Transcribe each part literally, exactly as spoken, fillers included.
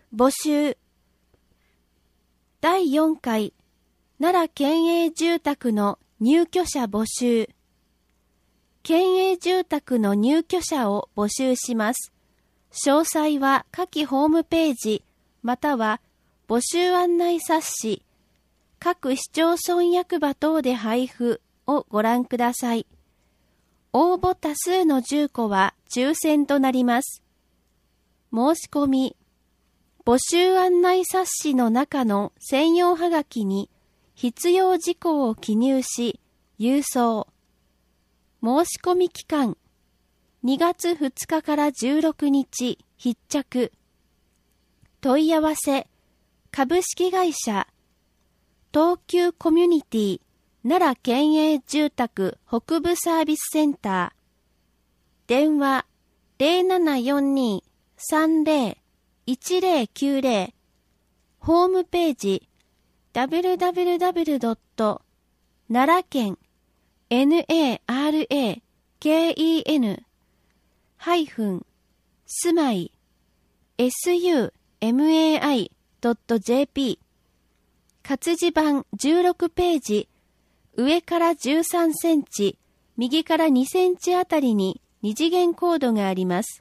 募集。だいよんかい奈良県営住宅の入居者募集。県営住宅の入居者を募集します。詳細は下記ホームページまたは募集案内冊子、各市町村役場等で配布をご覧ください。応募多数の住戸は抽選となります。申し込み。募集案内冊子の中の専用はがきに必要事項を記入し、郵送。申し込み期間。にがつふつかからじゅうろくにち必着。問い合わせ。株式会社。東急コミュニティ奈良県営住宅北部サービスセンター。電話 ゼロななよんに さんゼロ いちゼロきゅうゼロ。ホームページ ダブリューダブリューダブリュードットならけん ナラケン ハイフン住まい スマイ ドット ジェーピー。 活字版じゅうろくページ、上からじゅうさんセンチ、右からにセンチあたりに二次元コードがあります。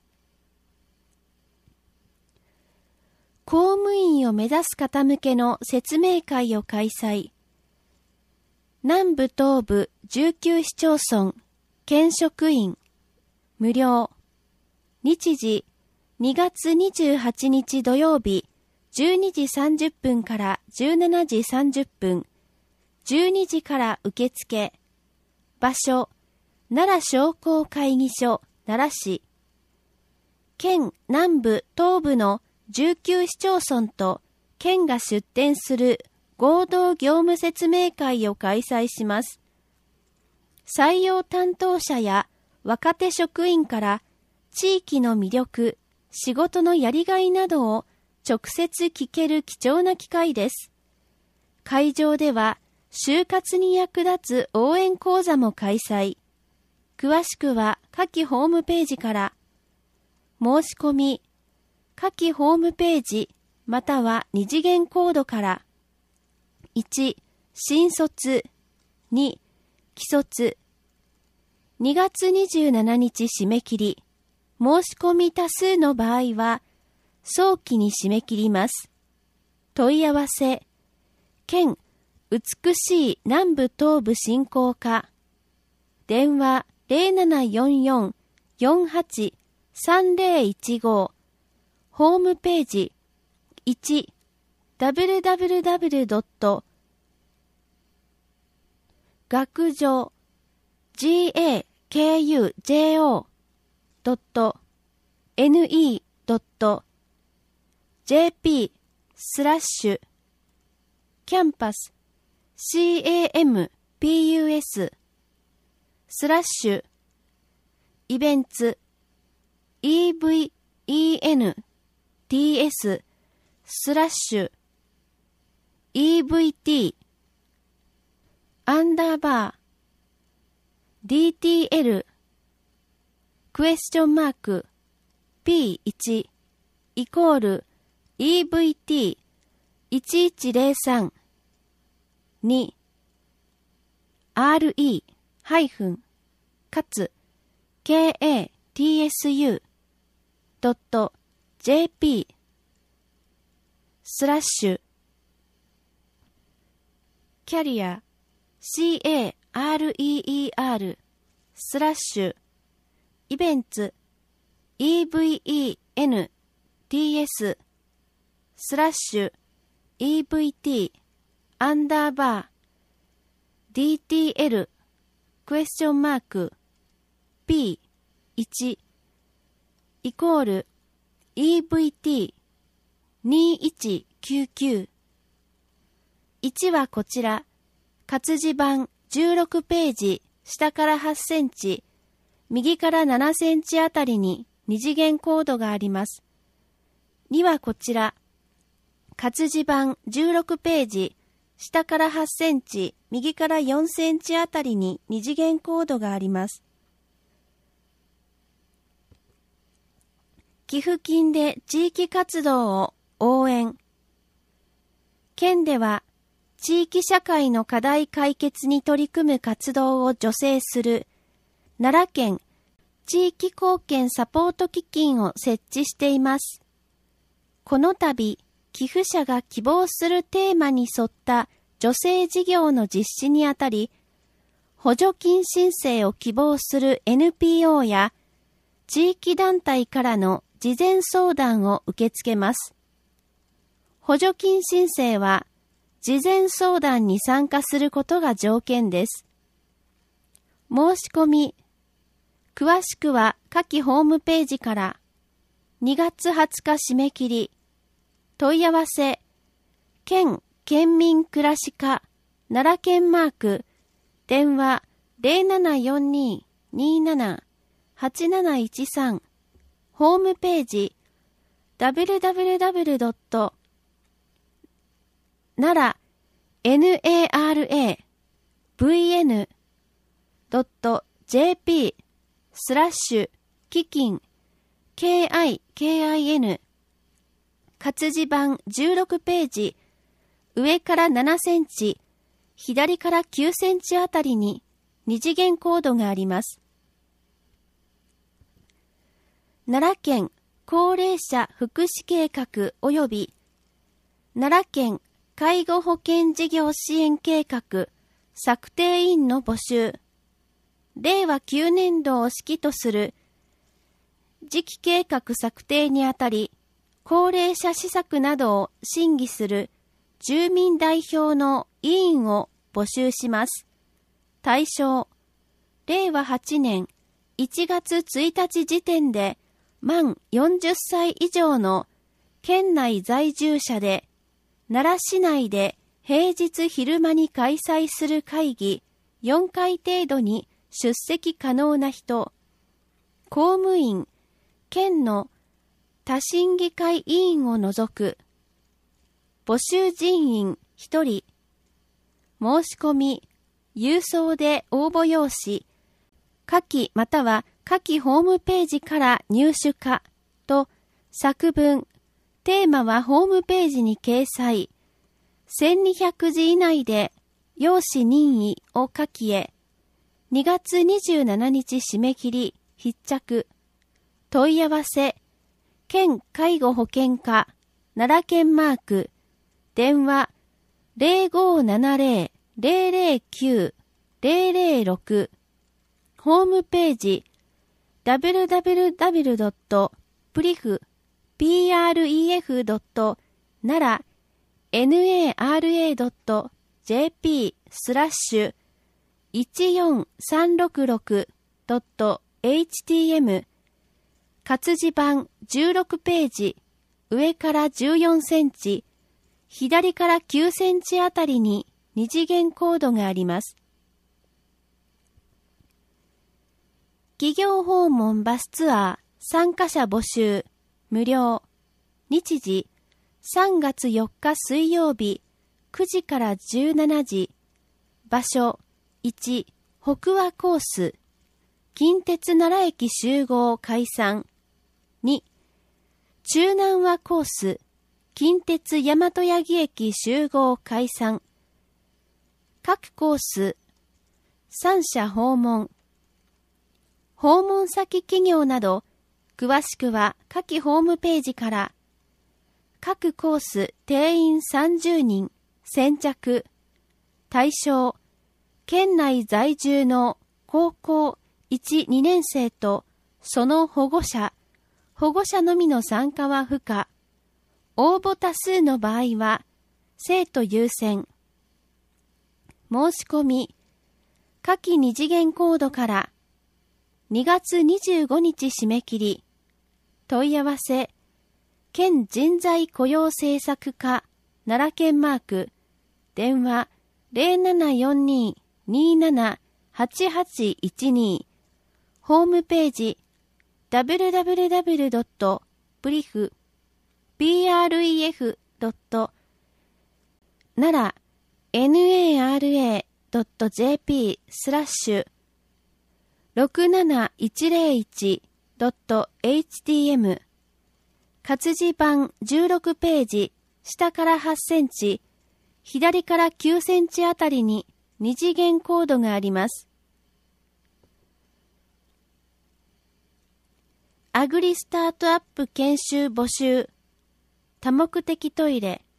公務員を目指す方向けの説明会を開催。南部東部じゅうきゅう市町村、県職員、無料。日時、にがつにじゅうはちにち土曜日、じゅうにじさんじゅっぷんからじゅうしちじさんじゅっぷん、じゅうにじから受付。場所、奈良商工会議所、奈良市。県南部東部のじゅうきゅう市町村と県が出展する合同業務説明会を開催します。採用担当者や若手職員から地域の魅力、仕事のやりがいなどを直接聞ける貴重な機会です。会場では就活に役立つ応援講座も開催。詳しくは下記ホームページから。申し込み、下記ホームページまたは二次元コードから。いち、新卒。に、既卒。にがつにじゅうしちにち締め切り。申し込み多数の場合は早期に締め切ります。問い合わせ。県美しい南部東部振興課。電話 ゼロななよんよん よんはち さんゼロいちご。ホームページ。いち、ダブリューダブリューダブリュードット学上 ジェーケーユージェーオードットエヌイードットジェーピー スラッシュキャンパス シーエーエムピーユーエス スラッシュイベンツ イーブイイーエヌティーエス スラッシュ イーブイティー アンダーバー ディーティーエル クエスチョンマーク ピーワン イコール イーブイティーいちいちゼロさん に アールイー ハイフンかつ ケーエーティーエスユー ドット ジェーピー スラッシュキャリア シーエーアールイーイーアール スラッシュイベンツ イーブイイーエヌティーエス スラッシュ イーブイティー アンダーバー ディーティーエル クエスチョンマーク ピーワン イコール イーブイティーにいちきゅうきゅう。いちはこちら、活字版じゅうろくページ、下からはちセンチ、右からななセンチあたりに二次元コードがあります。にはこちら、活字版じゅうろくページ、下からはちセンチ、右からよんセンチあたりに二次元コードがあります。寄付金で地域活動を応援。県では、地域社会の課題解決に取り組む活動を助成する奈良県地域貢献サポート基金を設置しています。この度、寄付者が希望するテーマに沿った助成事業の実施にあたり、補助金申請を希望する エヌピーオー や地域団体からの事前相談を受け付けます。補助金申請は、事前相談に参加することが条件です。申し込み、詳しくは下記ホームページからにがつはつか締め切り、問い合わせ、県県民暮らし課奈良県マーク、電話 ゼロななよんに にーなな はちなないちさん、ホームページ ダブリューダブリューダブリュードットなら ナラ ブイエヌ ドット ジェーピー スラッシュ基金 ケーアイケーアイエヌ 活字版じゅうろくページ上からななセンチ左からきゅうセンチあたりに二次元コードがあります。奈良県高齢者福祉計画及び奈良県介護保険事業支援計画策定委員の募集。れいわきゅうねんどを指揮とする次期計画策定にあたり、高齢者施策などを審議する住民代表の委員を募集します。対象、れいわはちねんいちがつついたち時点で満よんじゅっさい以上の県内在住者で、奈良市内で平日昼間に開催する会議よんかい程度に出席可能な人、公務員、県の多審議会委員を除く、募集人員ひとり、申し込み、郵送で応募用紙、下記または下記ホームページから入手可と作文、テーマはホームページに掲載。せんにひゃくじ以内で用紙任意を書きへ。にがつにじゅうしちにち締め切り、必着。問い合わせ、県介護保険課、奈良県マーク、電話ゼロごななゼロ ゼロゼロきゅう ゼロゼロろく、ホームページ、ダブリューダブリューダブリュードットプリフ ピーアールイーエフ ドット なら ナラ ドット ジェーピー スラッシュいちよんさんろくろく ドット エイチティーエム 活字版じゅうろくページ上からじゅうよんセンチ左からきゅうセンチあたりに二次元コードがあります。企業訪問バスツアー参加者募集無料。日時さんがつよっか水曜日くじからじゅうしちじ。場所いち北和コース近鉄奈良駅集合解散。に中南和コース近鉄大和八木駅集合解散。各コース三社訪問。訪問先企業など、詳しくは下記ホームページから。各コース定員さんじゅうにん、先着。対象、県内在住の高校いち、にねんせいとその保護者、保護者のみの参加は不可。応募多数の場合は、生徒優先。申し込み、下記二次元コードから、にがつにじゅうごにち締め切り。問い合わせ、県人材雇用政策課、奈良県マーク、電話ゼロななよんに にーなな はちはちいちに、ホームページ、ダブリューダブリューダブリュードットプリフ ピーアールイーエフ ドット なら ナラ ドット ジェーピー スラッシュろくなないちゼロいち ドット エイチティーエム活字版じゅうろくページ、下からはちセンチ、左からきゅうセンチあたりに二次元コードがあります。アグリスタートアップ研修募集。多目的トイレ。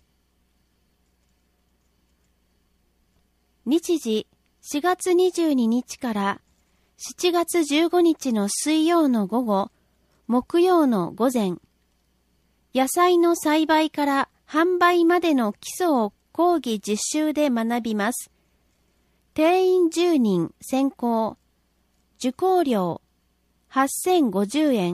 日時しがつにじゅうににちからしちがつじゅうごにちの水曜の午後、木曜の午前。野菜の栽培から販売までの基礎を講義実習で学びます。定員じゅうにん先行。受講料はっせんごじゅうえん。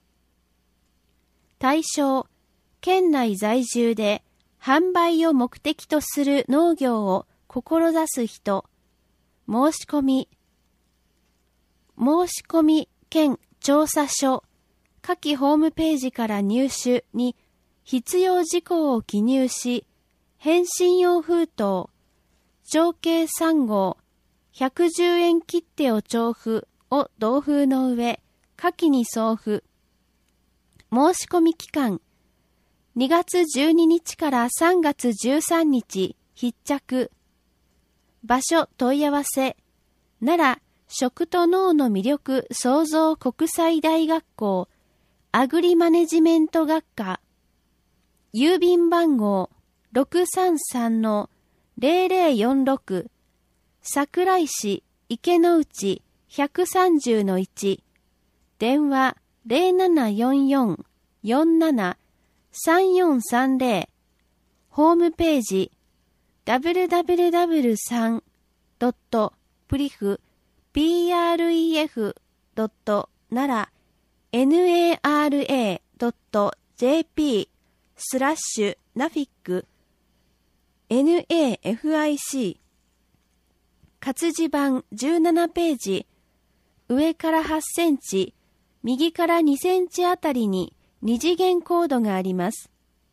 対象、県内在住で販売を目的とする農業を志す人。申し込み。申し込み兼調査書。下記ホームページから入手に必要事項を記入し、返信用封筒、長径さんごう、ひゃくじゅうえん切手を調布を同封の上、下記に送付。申し込み期間、にがつじゅうににちからさんがつじゅうさんにち、必着。場所問い合わせ、奈良食と農の魅力創造国際大学校、アグリマネジメント学科。郵便番号 ろくさんさんのぜろぜろよんろく 桜井市池之内 ひゃくさんじゅうのいち、電話 ゼロななよんよん よんなな さんよんさんゼロ、ホームページ ダブリューダブリューダブリューさん ドット プリフ プレフ ドット 奈良 ナラ ドット ジェーピー スラッシュナフィック ナフィック 活字版じゅうななページ、上からはちセンチ、右からにセンチあたりに二次元コードがあります。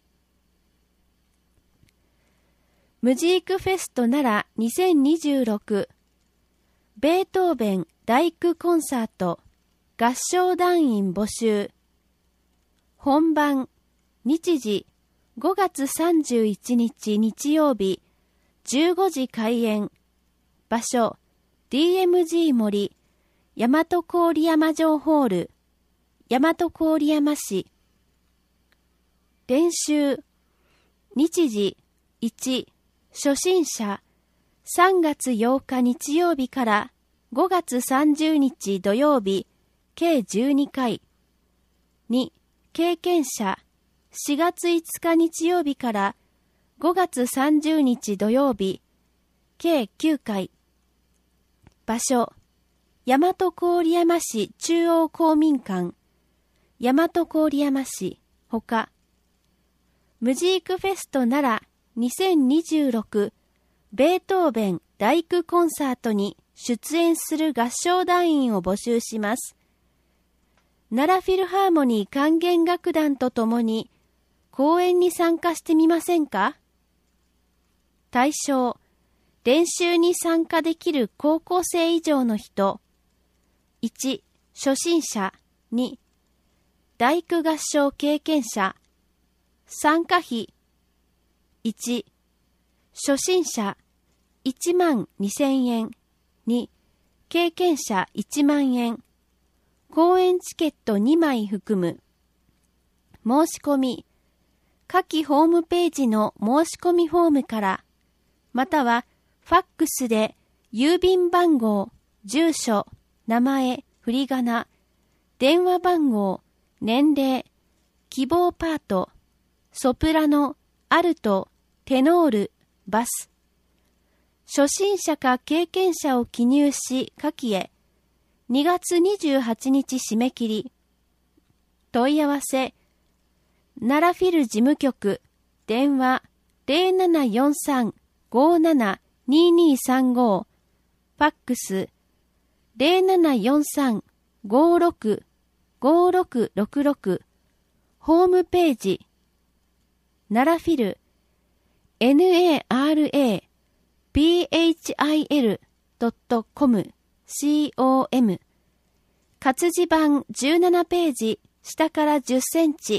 ムジークフェスト奈良にせんにじゅうろく、ベートーベン大工コンサート、合唱団員募集。本番、日時ごがつさんじゅういちにち日曜日、じゅうごじ開演。場所、ディーエムジー 森、大和郡山城ホール、大和郡山市。練習、日時いち、初心者、さんがつようか日曜日からごがつさんじゅうにち土曜日、計じゅうにかい。に、経験者、しがついつか日曜日からごがつさんじゅうにち土曜日、計きゅうかい。場所、大和郡山市中央公民館、大和郡山市、ほか。ムジークフェスト奈良にせんにじゅうろく、ベートーベン大工コンサートに出演する合唱団員を募集します。奈良フィルハーモニー管弦楽団とともに公演に参加してみませんか？対象、練習に参加できる高校生以上の人。いち、初心者。に、大工合唱経験者。参加費。いち、初心者いちまんにせんえん。に、経験者いちまんえん。公演チケットにまい含む。申し込み、下記ホームページの申し込みフォームから、またはファックスで郵便番号、住所、名前、振り仮名、電話番号、年齢、希望パート、ソプラノ、アルト、テノール、バス。初心者か経験者を記入し下記へ。にがつにじゅうはちにち締め切り。問い合わせ、奈良フィル事務局、電話 ゼロななよんさん ごなな ににさんご、ファックス ゼロななよんさん ごろく ごろくろくろく、ホームページ、奈良フィル、ナラ ピーエイチアイエル ドット コム コム 活字版じゅうななページ、下からじゅっセンチ、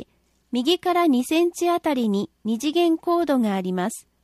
右からにセンチあたりに二次元コードがあります。